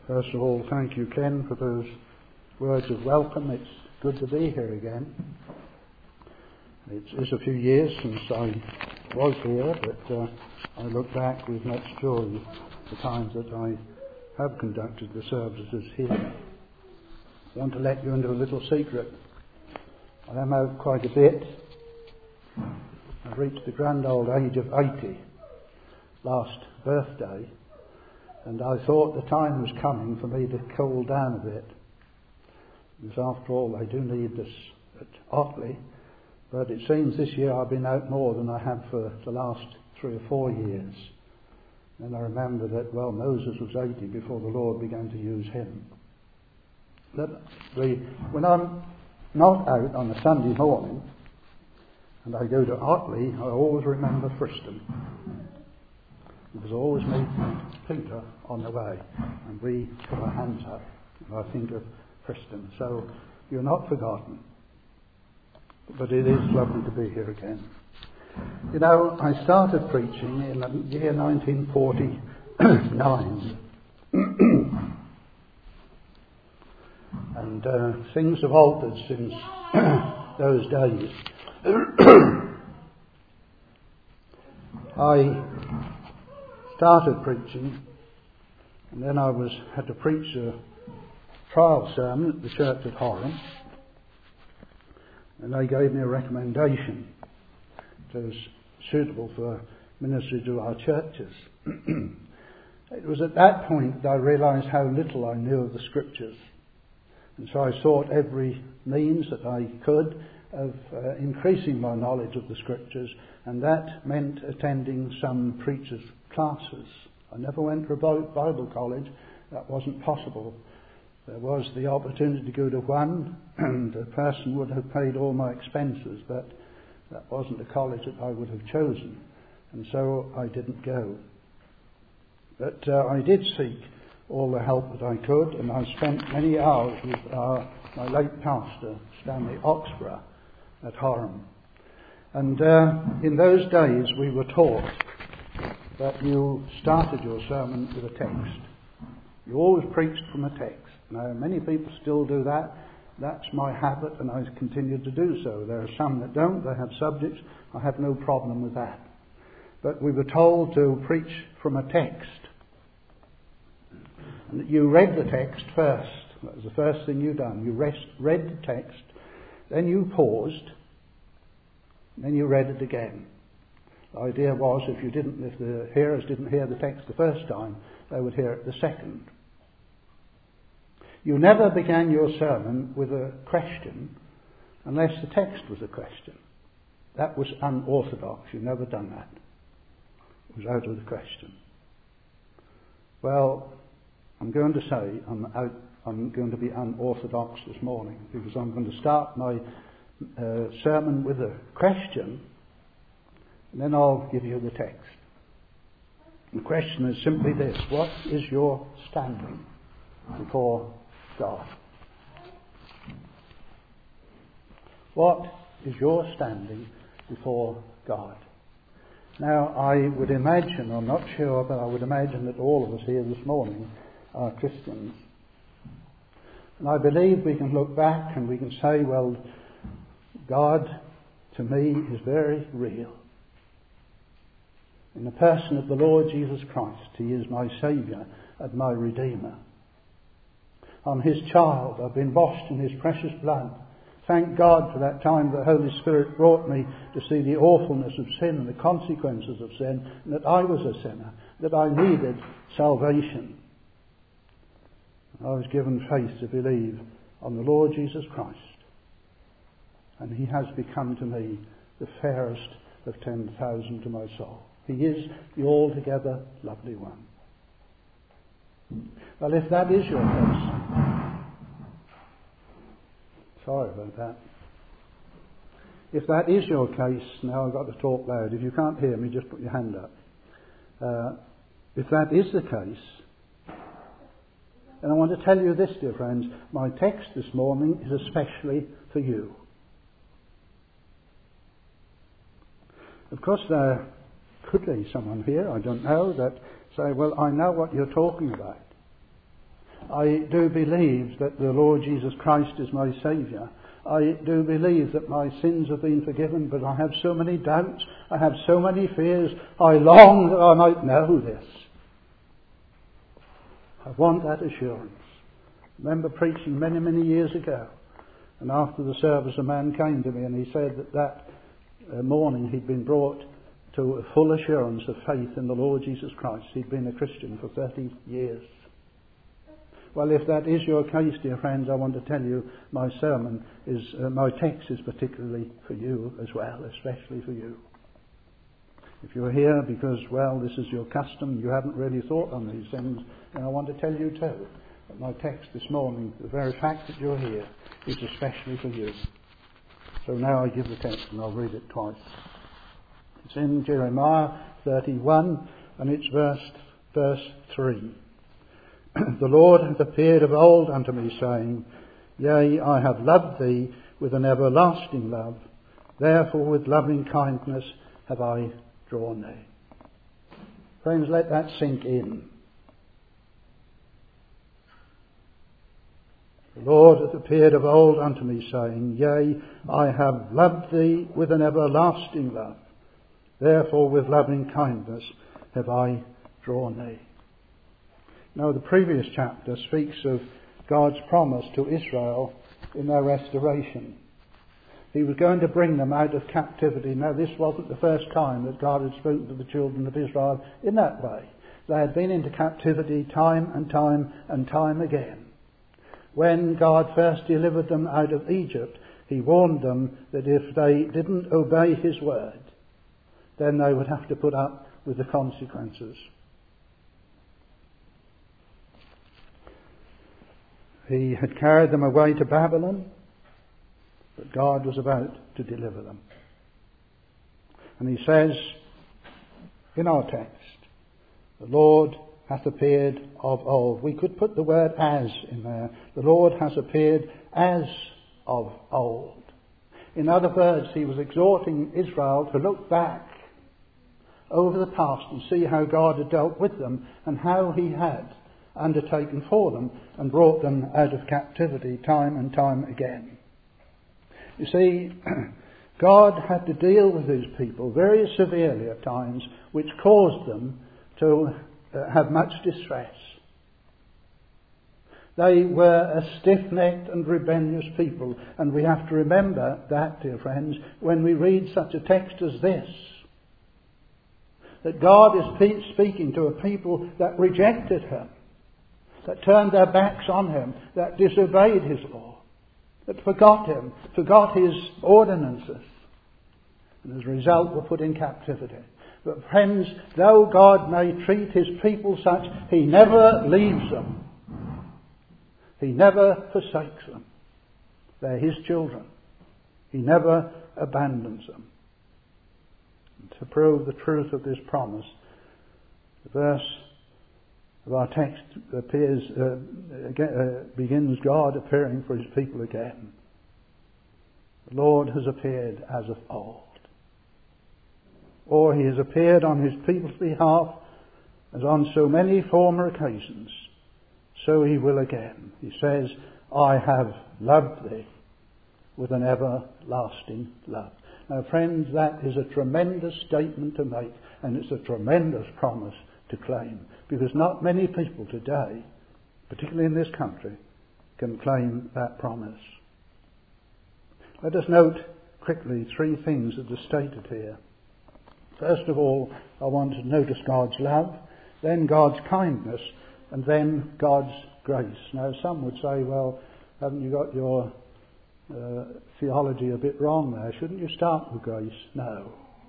First of all, thank you, Ken, for those words of welcome. It's good to be here again. It is a few years since I was here, but I look back with much joy the times that I have conducted the services here. I want to let you into a little secret. I am out quite a bit. I've reached the grand old age of 80 last birthday, and I thought the time was coming for me to cool down a bit. Because after all, they do need us at Otley. But it seems this year I've been out more than I have for the last 3 or 4 years. And I remember that, well, Moses was 80 before the Lord began to use him. But when I'm not out on a Sunday morning and I go to Otley, I always remember Friston. It was always me and Peter on the way, and we put our hands up, and I think of Friston. So you're not forgotten. But it is lovely to be here again. You know, I started preaching in the year 1949. And things have altered since those days. I started preaching, and then I had to preach a trial sermon at the church at Horham. And they gave me a recommendation that was suitable for ministry to our churches. It was at that point that I realised how little I knew of the Scriptures. And so I sought every means that I could of increasing my knowledge of the Scriptures, and that meant attending some preachers' classes. I never went to a Bible college. That wasn't possible. There was the opportunity to go to one, and the person would have paid all my expenses, but that wasn't a college that I would have chosen, and so I didn't go. But I did seek all the help that I could, and I spent many hours with my late pastor, Stanley Oxborough, at Horham. And in those days we were taught that you started your sermon with a text. You always preached from a text. Now, many people still do that. That's my habit, and I continue to do so. There are some that don't. They have subjects. I have no problem with that. But we were told to preach from a text. And that you read the text first. That was the first thing you done. You read the text, then you paused, then you read it again. The idea was if the hearers didn't hear the text the first time, they would hear it the second. You never began your sermon with a question unless the text was a question. That was unorthodox. You've never done that. It was out of the question. Well, I'm going to say I'm going to be unorthodox this morning, because I'm going to start my sermon with a question, and then I'll give you the text. The question is simply this: what is your standing before God? What is your standing before God? Now, I would imagine, I'm not sure, but I would imagine that all of us here this morning are Christians. And I believe we can look back and we can say, well, God to me is very real. In the person of the Lord Jesus Christ, He is my Saviour and my Redeemer. I'm His child. I've been washed in His precious blood. Thank God for that time the Holy Spirit brought me to see the awfulness of sin and the consequences of sin, and that I was a sinner, that I needed salvation. I was given faith to believe on the Lord Jesus Christ, and He has become to me the fairest of 10,000 to my soul. He is the altogether lovely one. Well, if that is your case, sorry about that. If that is your case, now I've got to talk loud. If you can't hear me, just put your hand up. If that is the case, and I want to tell you this, dear friends, my text this morning is especially for you. Of course, there could be someone here, I don't know, that say, well, I know what you're talking about. I do believe that the Lord Jesus Christ is my Saviour. I do believe that my sins have been forgiven, but I have so many doubts, I have so many fears. I long that I might know this. I want that assurance. I remember preaching many, many years ago, and after the service a man came to me and he said that morning he'd been brought to a full assurance of faith in the Lord Jesus Christ. He'd been a Christian for 30 years. Well, if that is your case, dear friends, I want to tell you my text is particularly for you as well, especially for you. If you're here because, well, this is your custom, you haven't really thought on these things, then I want to tell you too that my text this morning, the very fact that you're here, is especially for you. So now I give the text and I'll read it twice. It's in Jeremiah 31 and it's verse 3. The Lord hath appeared of old unto me, saying, Yea, I have loved thee with an everlasting love. Therefore with loving kindness have I drawn thee. Friends, let that sink in. The Lord hath appeared of old unto me, saying, Yea, I have loved thee with an everlasting love. Therefore with loving kindness have I drawn thee. Now, the previous chapter speaks of God's promise to Israel in their restoration. He was going to bring them out of captivity. Now, this wasn't the first time that God had spoken to the children of Israel in that way. They had been into captivity time and time and time again. When God first delivered them out of Egypt, he warned them that if they didn't obey his word, then they would have to put up with the consequences. He had carried them away to Babylon, but God was about to deliver them. And he says in our text, the Lord hath appeared of old. We could put the word as in there. The Lord has appeared as of old. In other words, he was exhorting Israel to look back over the past and see how God had dealt with them and how he had undertaken for them and brought them out of captivity time and time again. You see, God had to deal with these people very severely at times, which caused them to have much distress. They were a stiff-necked and rebellious people, and we have to remember that, dear friends, when we read such a text as this, that God is speaking to a people that rejected him, that turned their backs on him, that disobeyed his law, that forgot him, forgot his ordinances, and as a result were put in captivity. But friends, though God may treat his people such, he never leaves them. He never forsakes them. They're his children. He never abandons them. And to prove the truth of this promise, the verse of our text begins God appearing for his people again. The Lord has appeared as of old. Or he has appeared on his people's behalf as on so many former occasions. So he will again. He says, I have loved thee with an everlasting love. Now friends, that is a tremendous statement to make, and it's a tremendous promise to claim, because not many people today, particularly in this country, can claim that promise. Let us note quickly three things that are stated here. First of all, I want to notice God's love, then God's kindness, and then God's grace. Now, some would say, well, haven't you got your theology a bit wrong there? Shouldn't you start with grace? No.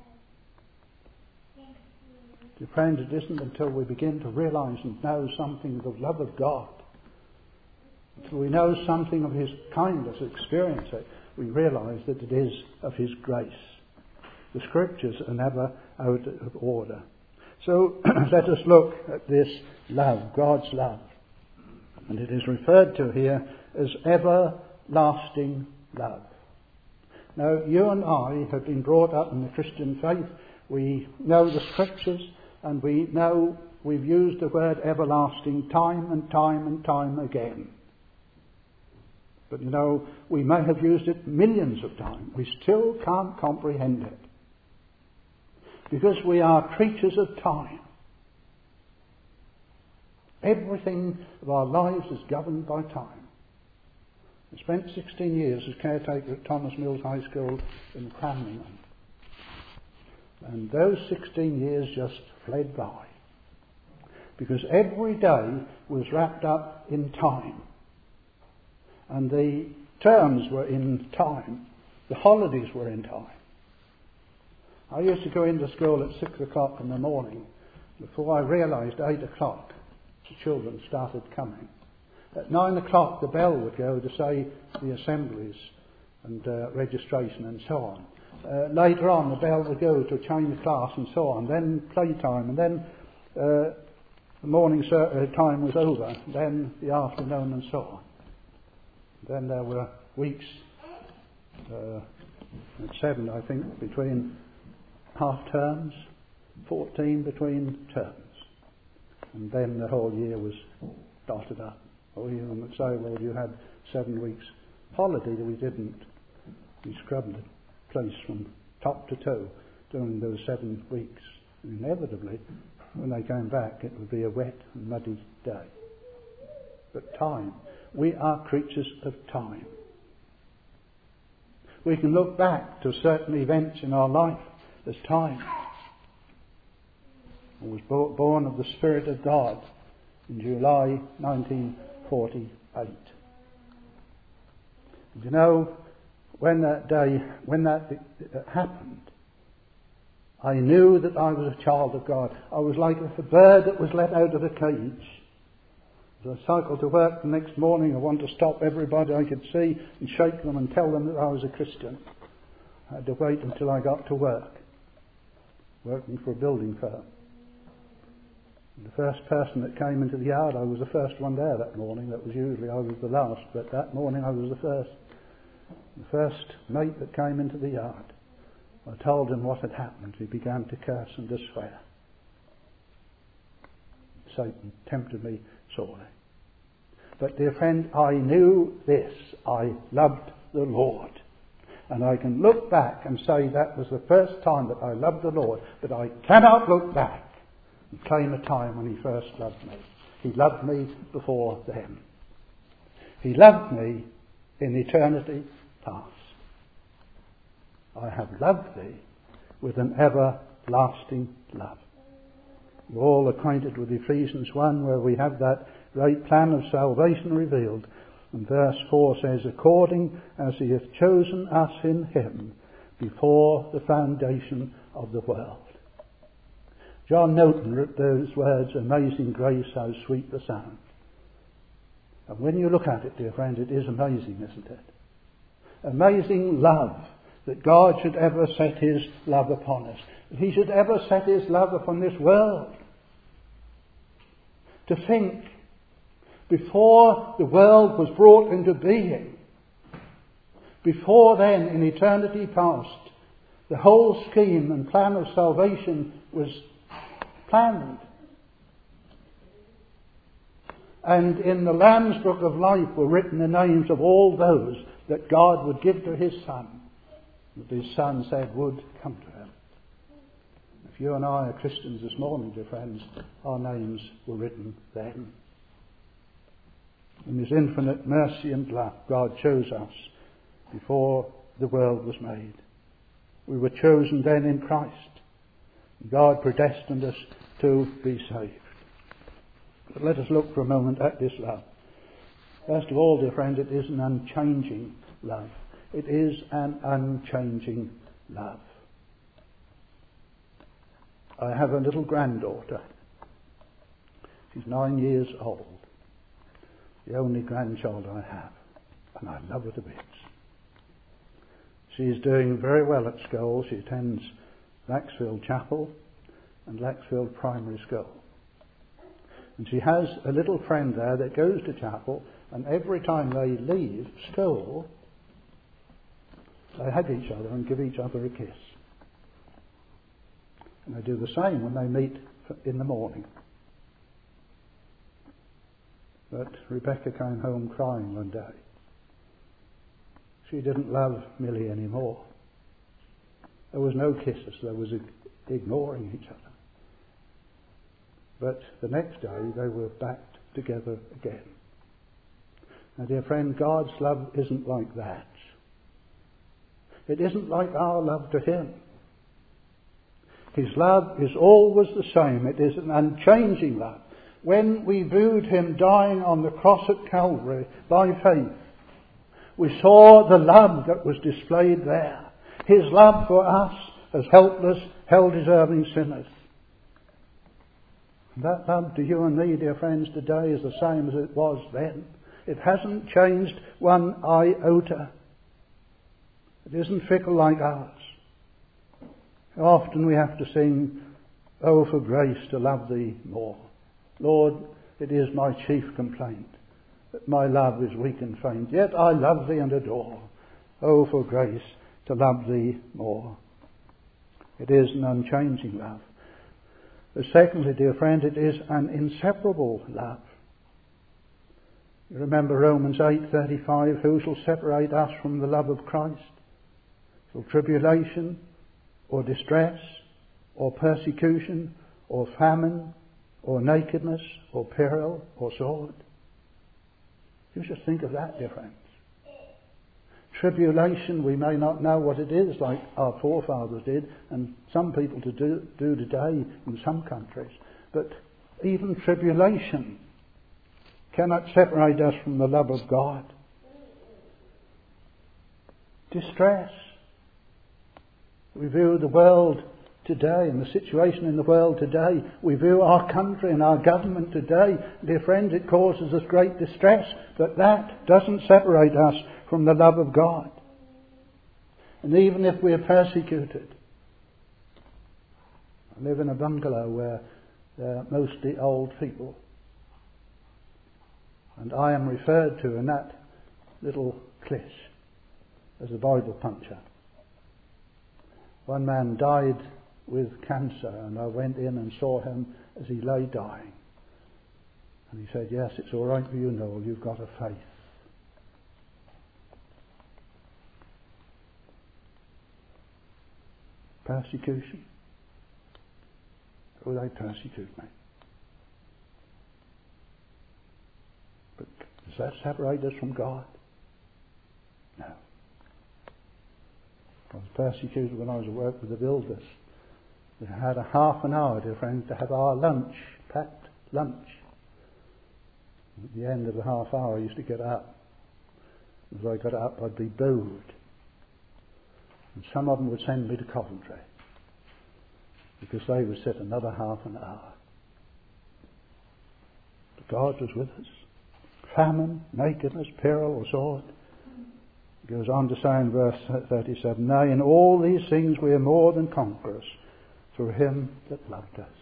Dear friends, it isn't until we begin to realise and know something of the love of God, until we know something of his kindness, experience it, we realise that it is of his grace. The scriptures are never out of order. So let us look at this love, God's love. And it is referred to here as everlasting love. Now, you and I have been brought up in the Christian faith. We know the scriptures and we know we've used the word everlasting time and time and time again. But you know, we may have used it millions of times. We still can't comprehend it. Because we are creatures of time. Everything of our lives is governed by time. I spent 16 years as caretaker at Thomas Mills High School in Cranlingham. And those 16 years just fled by. Because every day was wrapped up in time. And the terms were in time. The holidays were in time. I used to go into school at 6 o'clock in the morning. Before I realised 8 o'clock, the children started coming. At 9 o'clock the bell would go to say the assemblies and registration and so on. Later on the bell would go to change the class and so on. Then playtime, and then the morning time was over. Then the afternoon and so on. Then there were weeks, at 7 I think, between half terms, 14 between terms. And then the whole year was dotted up. Or you would say, well, you had 7 weeks holiday. We didn't. We scrubbed the place from top to toe during those 7 weeks. And inevitably, when they came back, it would be a wet and muddy day. But time. We are creatures of time. We can look back to certain events in our life as time. I was born of the Spirit of God in July 1948. And you know, when that happened, I knew that I was a child of God. I was like a bird that was let out of the cage. As I cycled to work the next morning, I wanted to stop everybody I could see and shake them and tell them that I was a Christian. I had to wait until I got to work, working for a building firm. The first person that came into the yard, I was the first one there that morning. That was usually I was the last, but that morning I was the first. The first mate that came into the yard. I told him what had happened. He began to curse and to swear. Satan tempted me sorely. But dear friend, I knew this. I loved the Lord. And I can look back and say that was the first time that I loved the Lord. But I cannot look back and claim a time when he first loved me. He loved me before then. He loved me in eternity past. I have loved thee with an everlasting love. We're all acquainted with Ephesians 1, where we have that great plan of salvation revealed. And verse 4 says, according as he hath chosen us in him before the foundation of the world. John Newton wrote those words, amazing grace, how sweet the sound. And when you look at it, dear friend, it is amazing, isn't it? Amazing love, that God should ever set his love upon us. He should ever set his love upon this world. To think, before the world was brought into being, before then, in eternity past, the whole scheme and plan of salvation was planned. And in the Lamb's Book of Life were written the names of all those that God would give to his Son, that his Son said would come to him. If you and I are Christians this morning, dear friends, our names were written then. In his infinite mercy and love, God chose us before the world was made. We were chosen then in Christ. God predestined us to be saved. But let us look for a moment at this love. First of all, dear friend, it is an unchanging love. It is an unchanging love. I have a little granddaughter. She's 9 years old. The only grandchild I have. And I love her to bits. She is doing very well at school. She attends Laxfield Chapel and Laxfield Primary School. And she has a little friend there that goes to chapel, and every time they leave school, they hug each other and give each other a kiss. And they do the same when they meet in the morning. But Rebecca came home crying one day. She didn't love Millie anymore. There was no kisses, there was ignoring each other. But the next day they were back together again. Now, dear friend, God's love isn't like that. It isn't like our love to Him. His love is always the same. It is an unchanging love. When we viewed Him dying on the cross at Calvary by faith, we saw the love that was displayed there. His love for us as helpless, hell-deserving sinners. That love to you and me, dear friends, today is the same as it was then. It hasn't changed one iota. It isn't fickle like ours. Often we have to sing, "Oh, for grace to love Thee more." Lord, it is my chief complaint that my love is weak and faint, yet I love Thee and adore. Oh, for grace to love Thee more. It is an unchanging love. But secondly, dear friend, it is an inseparable love. You remember Romans 8:35, who shall separate us from the love of Christ? Shall tribulation, or distress, or persecution, or famine, or nakedness, or peril, or sword? You should think of that, dear friends. Tribulation, we may not know what it is like our forefathers did, and some people do today in some countries. But even tribulation cannot separate us from the love of God. Distress. We view the world today and the situation in the world today. We view our country and our government today. Dear friends, it causes us great distress, but that doesn't separate us from the love of God. And even if we are persecuted, I live in a bungalow where they're mostly old people. And I am referred to in that little cliché as a Bible puncher. One man died with cancer, and I went in and saw him as he lay dying. And he said, "Yes, it's all right for you, Noel, you've got a faith." Persecution. Oh, they persecute me. But does that separate us from God? No. I was persecuted when I was at work with the builders. We had a half an hour, dear friends, to have our lunch, packed lunch. At the end of the half hour I used to get up. As I got up I'd be booed. And some of them would send me to Coventry because they would sit another half an hour. But God was with us. Famine, nakedness, peril or sword. He goes on to say in verse 37, "Nay, in all these things we are more than conquerors through Him that loved us."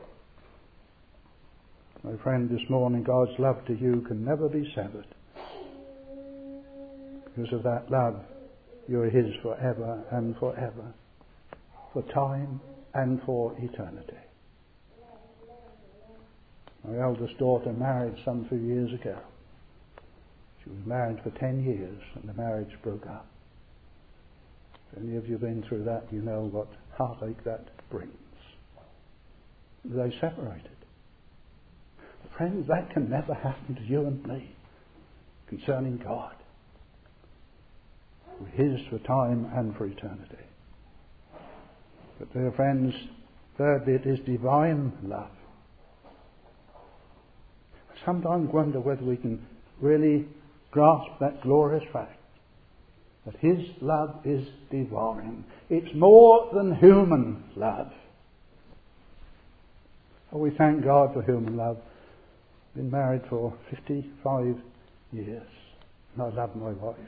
My friend, this morning God's love to you can never be severed. Because of that love, you are His forever and forever, for time and for eternity. My eldest daughter married some few years ago. She was married for 10 years and the marriage broke up. If any of you have been through that, you know what heartache that brings. They separated. Friends, that can never happen to you and me concerning God. We're His for time and for eternity. But dear friends, thirdly, it is divine love. I sometimes wonder whether we can really grasp that glorious fact that His love is divine. It's more than human love. Oh, we thank God for human love. I've been married for 55 years and I love my wife.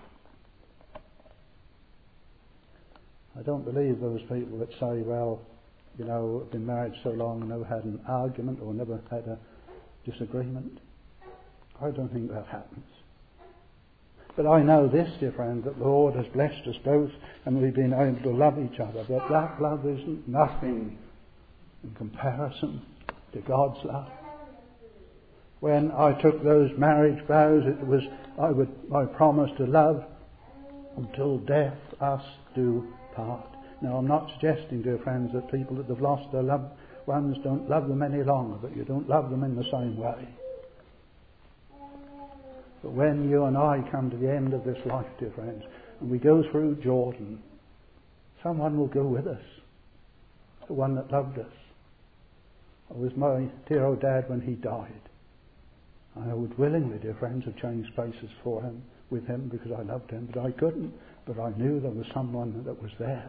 I don't believe those people that say, well, you know, I've been married so long and never had an argument or never had a disagreement. I don't think that happens. But I know this, dear friend, that the Lord has blessed us both and we've been able to love each other. But that love isn't nothing in comparison to God's love. When I took those marriage vows, it was I promised to love until death us do part. Now, I'm not suggesting, dear friends, that people that have lost their loved ones don't love them any longer, but you don't love them in the same way. But when you and I come to the end of this life, dear friends, and we go through Jordan, someone will go with us, the one that loved us. It was my dear old dad when he died. I would willingly, dear friends, have changed places with him because I loved him, but I couldn't. But I knew there was someone that was there.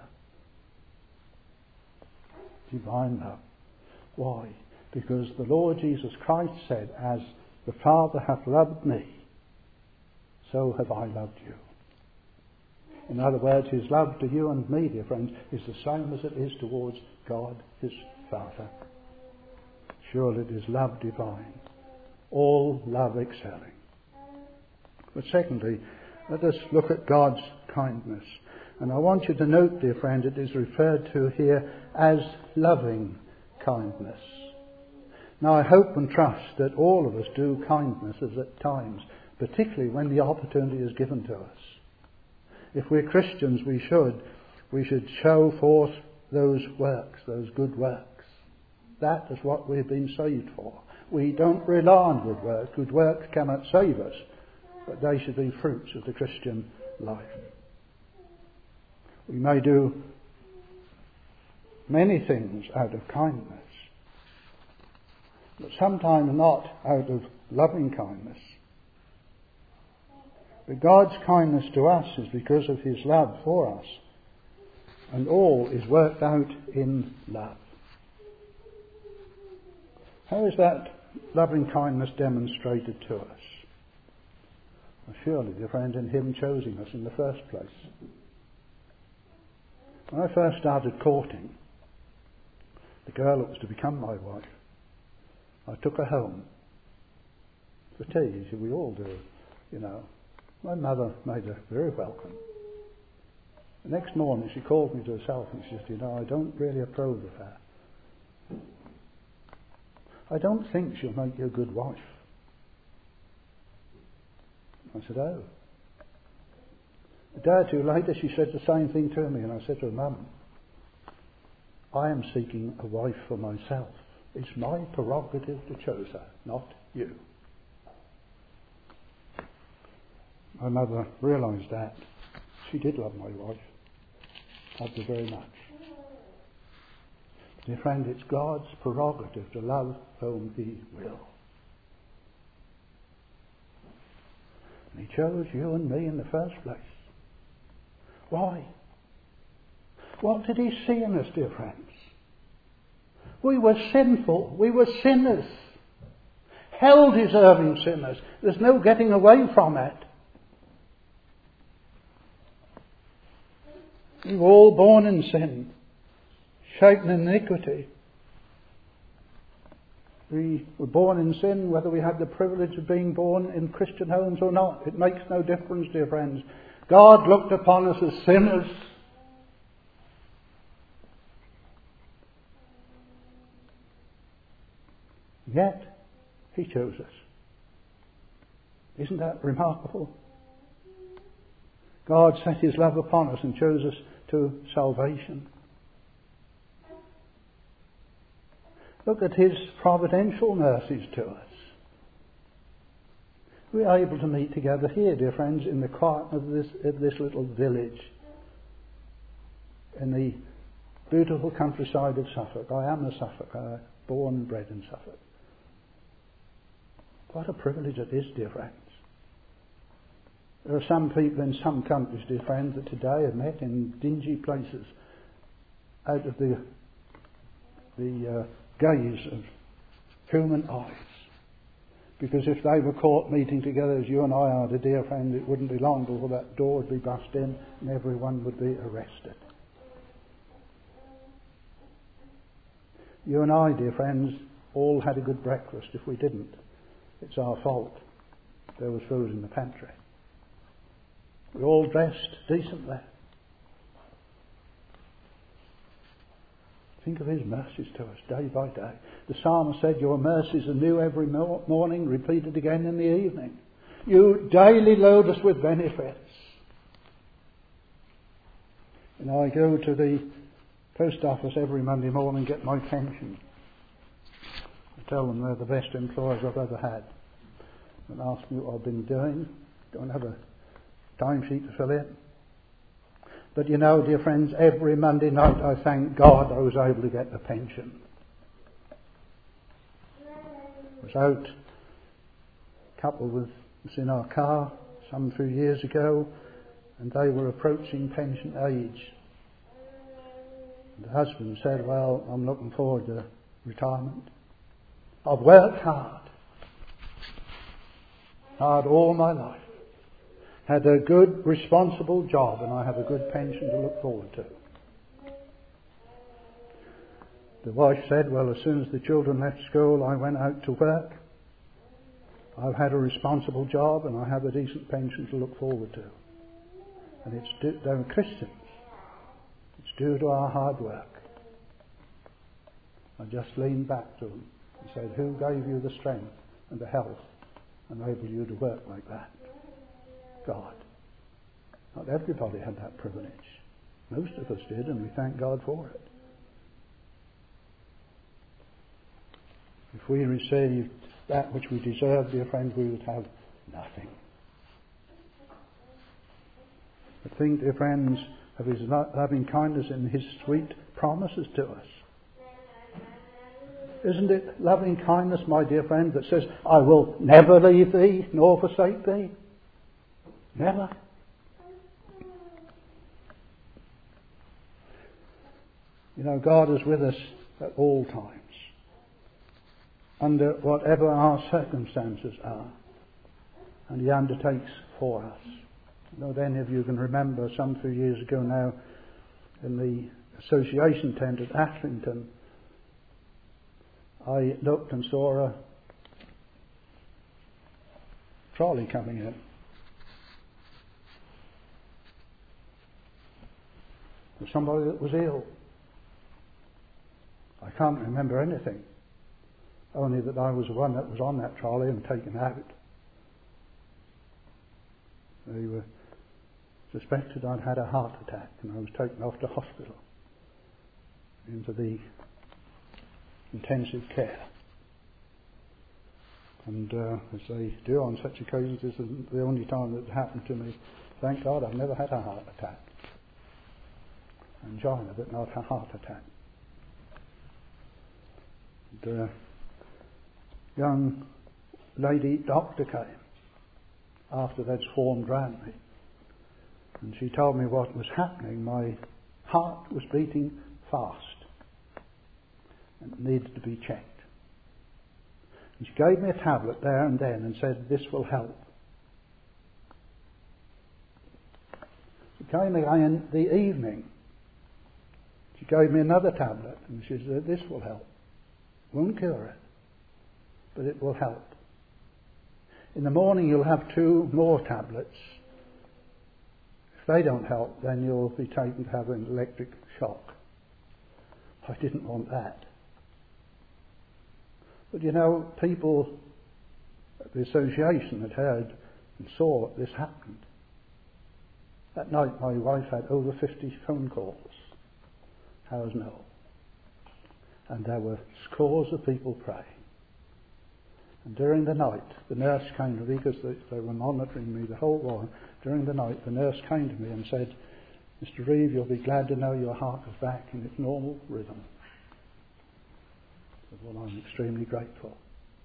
Divine love. Why? Because the Lord Jesus Christ said, as the Father hath loved me, so have I loved you. In other words, his love to you and me, dear friends, is the same as it is towards God, his Father. Surely it is love divine, all love excelling. But secondly, let us look at God's kindness. And I want you to note, dear friend, it is referred to here as loving kindness. Now, I hope and trust that all of us do kindnesses at times, particularly when the opportunity is given to us. If we're Christians, we should show forth those works, those good works. That is what we've been saved for. We don't rely on good works. Good works cannot save us, but they should be fruits of the Christian life. We may do many things out of kindness, but sometimes not out of loving kindness. But God's kindness to us is because of his love for us, and all is worked out in love. How is that loving kindness demonstrated to us? Well, surely, dear friend, in him choosing us in the first place. When I first started courting the girl that was to become my wife, I took her home for tea, as we all do, you know. My mother made her very welcome. The next morning she called me to herself and she said, I don't really approve of her. I don't think she'll make you a good wife. I said, oh. A day or two later she said the same thing to me, and I said to her, Mum, I am seeking a wife for myself. It's my prerogative to choose her, not you. My mother realised that. She did love my wife. Loved her very much. Dear friend, it's God's prerogative to love whom he will. And he chose you and me in the first place. Why? What did he see in us, dear friends? We were sinful. We were sinners. Hell-deserving sinners. There's no getting away from it. We were all born in sin, shaped in iniquity. We were born in sin whether we had the privilege of being born in Christian homes or not. It makes no difference, dear friends. God looked upon us as sinners. Yet he chose us. Isn't that remarkable? God set his love upon us and chose us to salvation. Look at his providential mercies to us. We are able to meet together here, dear friends, in the quiet of this little village in the beautiful countryside of Suffolk. I am a Suffolker, born and bred in Suffolk. What a privilege it is, dear friends. There are some people in some countries, dear friends, that today are met in dingy places out of the gaze of human eyes. Because if they were caught meeting together as you and I are, dear friend, it wouldn't be long before that door would be burst in and everyone would be arrested. You and I, dear friends, all had a good breakfast. If we didn't, it's our fault. There was food in the pantry. We all dressed decently. Think of his mercies to us day by day. The psalmist said, your mercies are new every morning, repeated again in the evening. You daily load us with benefits. And I go to the post office every Monday morning and get my pension. I tell them they're the best employers I've ever had. And ask me what I've been doing. Don't have a timesheet to fill in. But you know, dear friends, every Monday night I thank God I was able to get the pension. I was out, a couple was in our car some few years ago, and they were approaching pension age. And the husband said, well, I'm looking forward to retirement. I've worked hard all my life. Had a good, responsible job, and I have a good pension to look forward to. The wife said, well, as soon as the children left school, I went out to work. I've had a responsible job, and I have a decent pension to look forward to. And it's due, they're Christians. It's due to our hard work. I just leaned back to them and said, who gave you the strength and the health and enabled you to work like that? God. Not everybody had that privilege. Most of us did, and we thank God for it. If we received that which we deserve, dear friends, we would have nothing. But think, dear friends, of his loving kindness and his sweet promises to us. Isn't it loving kindness, my dear friend, that says, I will never leave thee nor forsake thee? Never. You know, God is with us at all times, under whatever our circumstances are, and he undertakes for us. I know any of you can remember some few years ago now, in the association tent at Ashington, I looked and saw a trolley coming in. For somebody that was ill. I can't remember anything, only that I was the one that was on that trolley and taken out. They were suspected I'd had a heart attack, and I was taken off to hospital into the intensive care. And as they do on such occasions, this isn't the only time that it happened to me. Thank God I've never had a heart attack. Angina, but not a heart attack. And a young lady doctor came after they'd swarmed round me, and she told me what was happening. My heart was beating fast and it needed to be checked. And she gave me a tablet there and then and said, this will help. She came again the evening. She gave me another tablet and she said, this will help. Won't cure it, but it will help. In the morning you'll have 2 more tablets. If they don't help, then you'll be taken to have an electric shock. I didn't want that. But you know, people at the association had heard and saw this happened. That night my wife had over 50 phone calls. How's no? And there were scores of people praying. And during the night, the nurse came to me, because they were monitoring me the whole while. During the night, the nurse came to me and said, Mr. Reeve, you'll be glad to know your heart is back in its normal rhythm. I said, well, I'm extremely grateful.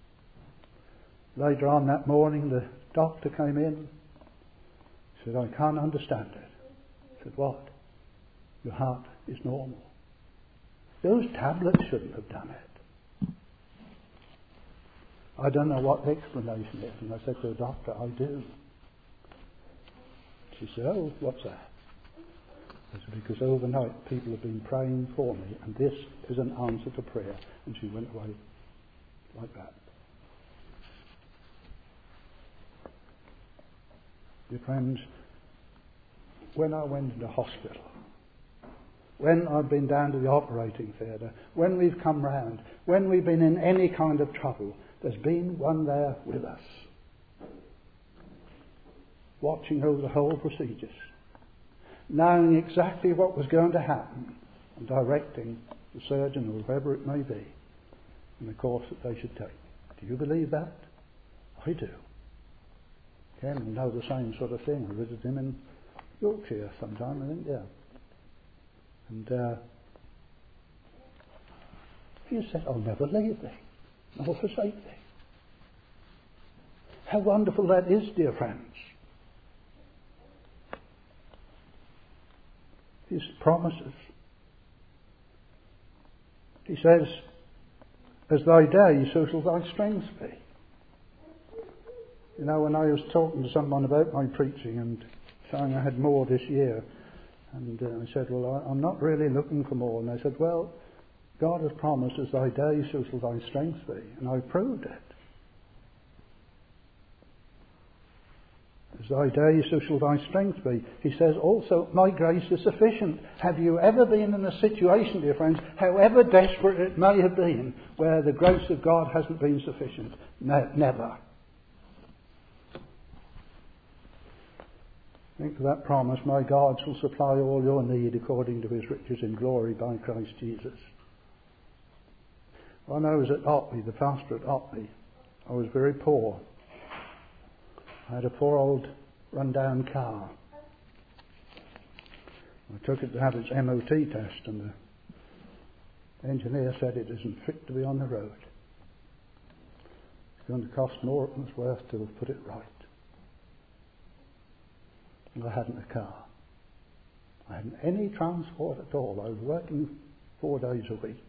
Later on that morning, the doctor came in. He said, I can't understand it. I said, what? Your heart is normal. Those tablets shouldn't have done it. I don't know what the explanation is. And I said to the doctor, I do. She said, oh, what's that? I said, because overnight people have been praying for me, and this is an answer to prayer. And she went away like that. Dear friends, when I went into hospital, when I've been down to the operating theatre, when we've come round, when we've been in any kind of trouble, there's been one there with us, watching over the whole procedures, knowing exactly what was going to happen and directing the surgeon or whoever it may be in the course that they should take. Do you believe that? I do. Ken will know the same sort of thing. I visited him in Yorkshire sometime, I think, yeah. And he said, I'll never leave thee, nor forsake thee. How wonderful that is, dear friends. His promises. He says, as thy day, so shall thy strength be. You know, when I was talking to someone about my preaching and saying I had more this year, and I said, well, I'm not really looking for more. And they said, well, God has promised, as thy day, so shall thy strength be. And I proved it. As thy day, so shall thy strength be. He says also, my grace is sufficient. Have you ever been in a situation, dear friends, however desperate it may have been, where the grace of God hasn't been sufficient? Never. Think of that promise, my God shall supply all your need according to his riches in glory by Christ Jesus. When I was at Otley, the pastor at Otley, I was very poor. I had a poor old run-down car. I took it to have its MOT test, and the engineer said it isn't fit to be on the road. It's going to cost more than it's worth to have put it right. And I hadn't a car. I hadn't any transport at all. I was working 4 days a week.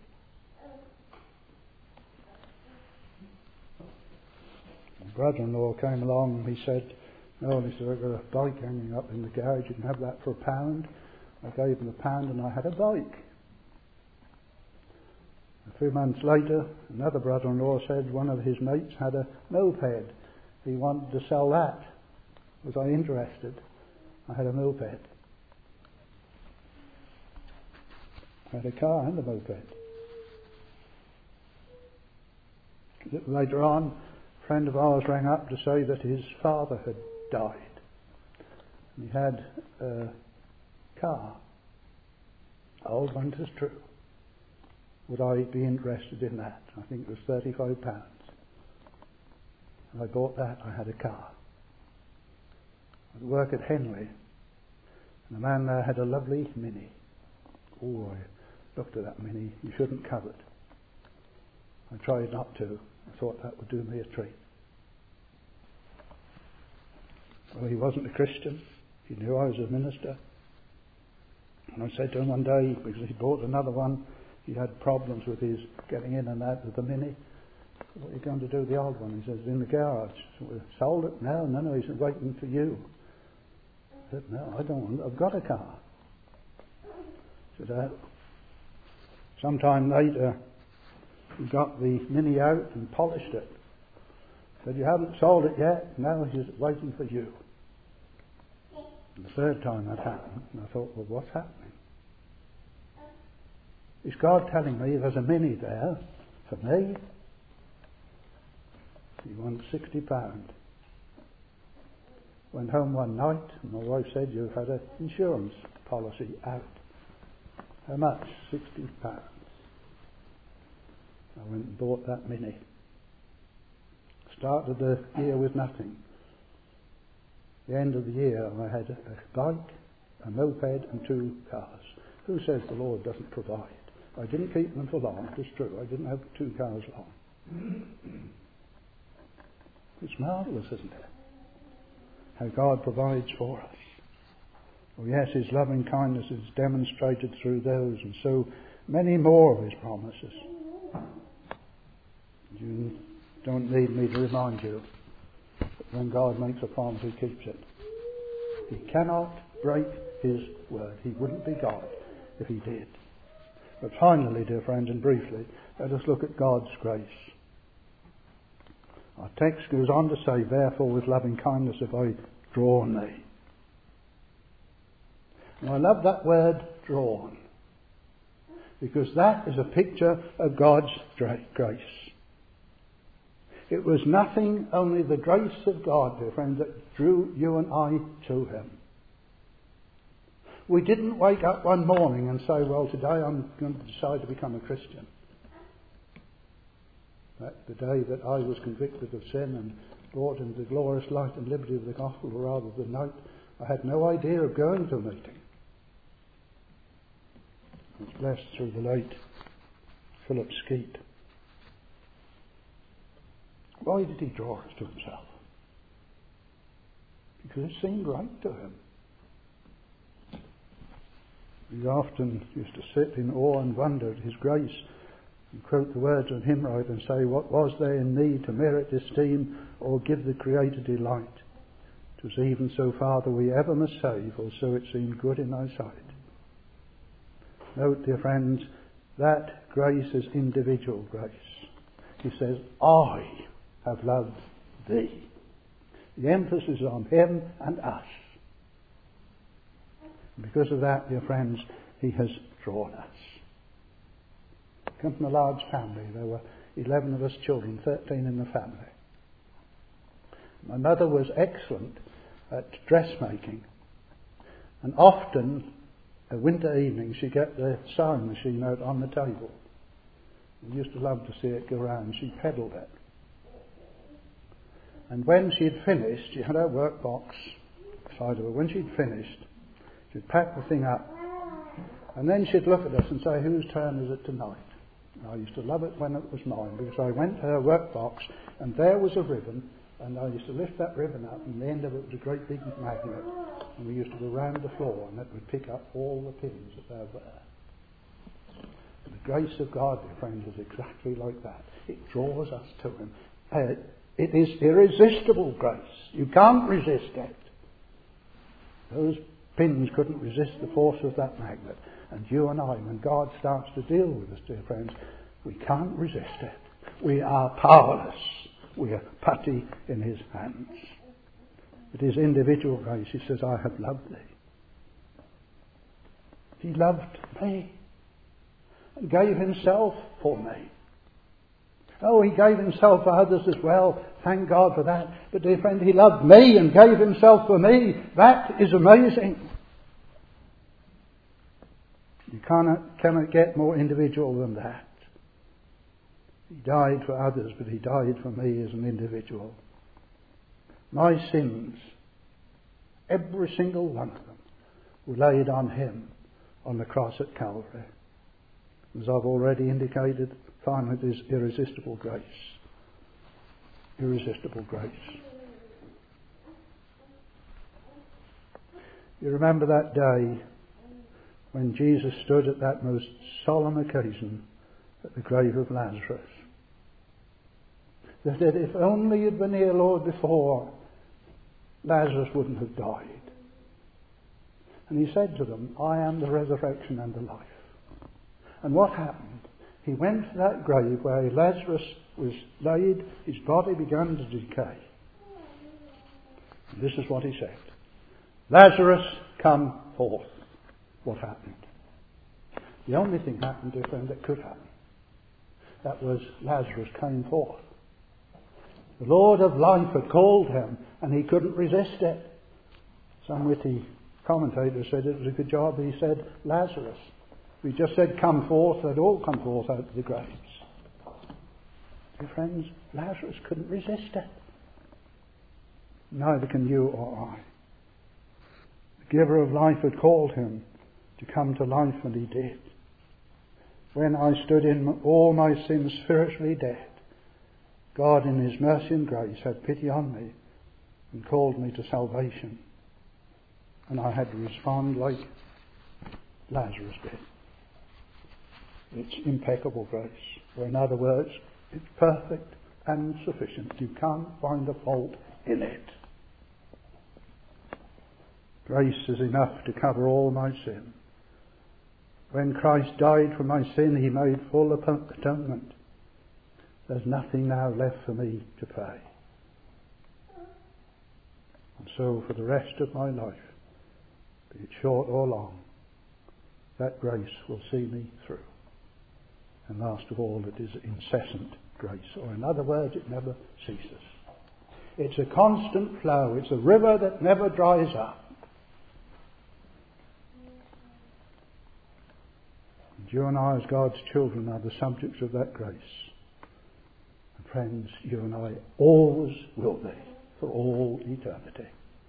My brother-in-law came along and he said, no, he said, I've got a bike hanging up in the garage, you can have that for £1. I gave him £1 and I had a bike. A few months later, another brother-in-law said one of his mates had a moped. He wanted to sell that. Was I interested? I had a moped. I had a car and a moped. A little later on, a friend of ours rang up to say that his father had died. And he had a car. Old one, it is true. Would I be interested in that? I think it was £35. And I bought that. I had a car. I work at Henley, and the man there had a lovely Mini. Oh, I looked at that Mini. You shouldn't covet. I tried not to. I thought that would do me a treat. Well, he wasn't a Christian. He knew I was a minister. And I said to him one day, because he bought another one, he had problems with his getting in and out of the Mini. What are you going to do with the old one? He says, in the garage. So we sold it? No, he said, waiting for you. I said, no, I don't want it. I've got a car. He said, sometime later, he got the Mini out and polished it. He said, you haven't sold it yet? No, he said, waiting for you. And the third time that happened, and I thought, well, what's happening? Is God telling me there's a Mini there for me? He wants £60. Went home one night and my wife said, you've had an insurance policy out. How much? £60. I went and bought that Mini. Started the year with nothing. The end of the year I had a bike, a moped and 2 cars. Who says the Lord doesn't provide? I didn't keep them for long, it's true. I didn't have 2 cars long. It's marvellous, isn't it? How God provides for us. Oh yes, his loving kindness is demonstrated through those and so many more of his promises. You don't need me to remind you that when God makes a promise, he keeps it. He cannot break his word. He wouldn't be God if he did. But finally, dear friends, and briefly, let us look at God's grace. Our text goes on to say, therefore with loving kindness have I drawn thee. And I love that word, drawn. because that is a picture of God's grace. It was nothing, only the grace of God, dear friend, that drew you and I to him. We didn't wake up one morning and say, well, today I'm going to decide to become a Christian. The day that I was convicted of sin and brought into the glorious light and liberty of the gospel rather than night, I had no idea of going to a meeting. I was blessed through the late Philip Skeet. Why did he draw us to himself? Because it seemed right to him. We often used to sit in awe and wonder at his grace and quote the words on hymn right and say, what was there in me to merit esteem or give the Creator delight? 'Twas even so, Father, we ever must save, or so it seemed good in thy sight. Note, dear friends, that grace is individual grace. He says, I have loved thee. The emphasis is on him and us. And because of that, dear friends, he has drawn us. I come from a large family. There were 11 of us children, 13 in the family. My mother was excellent at dressmaking, and often a winter evening she'd get the sewing machine out on the table. We used to love to see it go round. She pedalled it. And when she'd finished, she had her workbox beside her. When she'd finished, she'd pack the thing up, and then she'd look at us and say, whose turn is it tonight? And I used to love it when it was mine, because I went to her workbox and there was a ribbon, and I used to lift that ribbon up, and the end of it was a great big magnet, and we used to go round the floor, and it would pick up all the pins that there were. The grace of God, dear friends, is exactly like that. It draws us to him. It is irresistible grace. You can't resist it. Those pins couldn't resist the force of that magnet. And you and I, when God starts to deal with us, dear friends, we can't resist it. We are powerless. We are putty in his hands. It is individual grace. He says, I have loved thee. He loved me and gave himself for me. Oh, he gave himself for others as well. Thank God for that. But dear friend, he loved me and gave himself for me. That is amazing. You cannot get more individual than that. He died for others, but he died for me as an individual. My sins, every single one of them, were laid on him on the cross at Calvary. As I've already indicated, finally, it is irresistible grace. Irresistible grace. You remember that day when Jesus stood at that most solemn occasion at the grave of Lazarus. They said, if only you'd been here, Lord, before, Lazarus wouldn't have died. And he said to them, I am the resurrection and the life. And what happened? He went to that grave where Lazarus was laid, his body began to decay. And this is what he said. Lazarus, come forth. What happened? The only thing happened, dear friend, that could happen. That was Lazarus came forth. The Lord of life had called him, and he couldn't resist it. Some witty commentator said it was a good job he said Lazarus. If he just said come forth, they'd all come forth out of the graves. Dear friends, Lazarus couldn't resist it. Neither can you or I. The giver of life had called him to come to life, and he did. When I stood in all my sins spiritually dead, God in his mercy and grace had pity on me and called me to salvation. And I had to respond like Lazarus did. It's impeccable grace. Or in other words, it's perfect and sufficient. You can't find a fault in it. Grace is enough to cover all my sin. When Christ died for my sin, he made full atonement. There's nothing now left for me to pay. And so for the rest of my life, be it short or long, that grace will see me through. And last of all, it is incessant grace, or in other words, it never ceases. It's a constant flow. It's a river that never dries up. And you and I, as God's children, are the subjects of that grace. And friends, you and I always will be, for all eternity.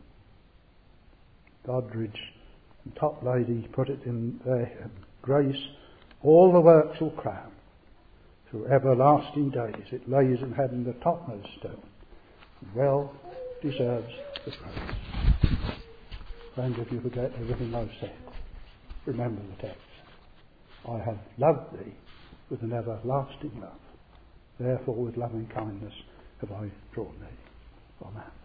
Doddridge and Toplady put it in their hymn, grace, all the works will crown. Through everlasting days it lays in heaven the topmost stone, and well deserves the praise. Friend, if you forget everything I've said, remember the text. I have loved thee with an everlasting love. Therefore with loving kindness have I drawn thee. Amen.